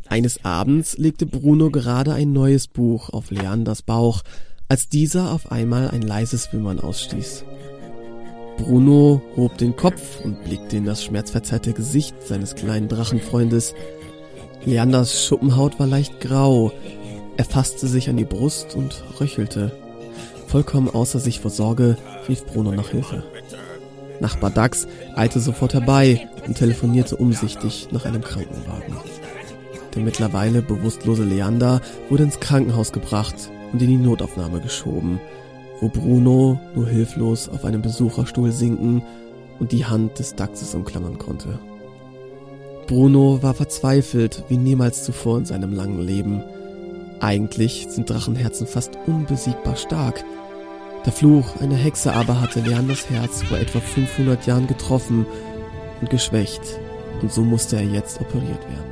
Eines Abends legte Bruno gerade ein neues Buch auf Leanders Bauch, als dieser auf einmal ein leises Wimmern ausstieß. Bruno hob den Kopf und blickte in das schmerzverzerrte Gesicht seines kleinen Drachenfreundes. Leanders Schuppenhaut war leicht grau. Er fasste sich an die Brust und röchelte. Vollkommen außer sich vor Sorge rief Bruno nach Hilfe. Nachbar Dax eilte sofort herbei und telefonierte umsichtig nach einem Krankenwagen. Der mittlerweile bewusstlose Leander wurde ins Krankenhaus gebracht und in die Notaufnahme geschoben, wo Bruno nur hilflos auf einem Besucherstuhl sinken und die Hand des Dachses umklammern konnte. Bruno war verzweifelt wie niemals zuvor in seinem langen Leben. Eigentlich sind Drachenherzen fast unbesiegbar stark. Der Fluch einer Hexe aber hatte Leanders Herz vor etwa 500 Jahren getroffen und geschwächt, und so musste er jetzt operiert werden.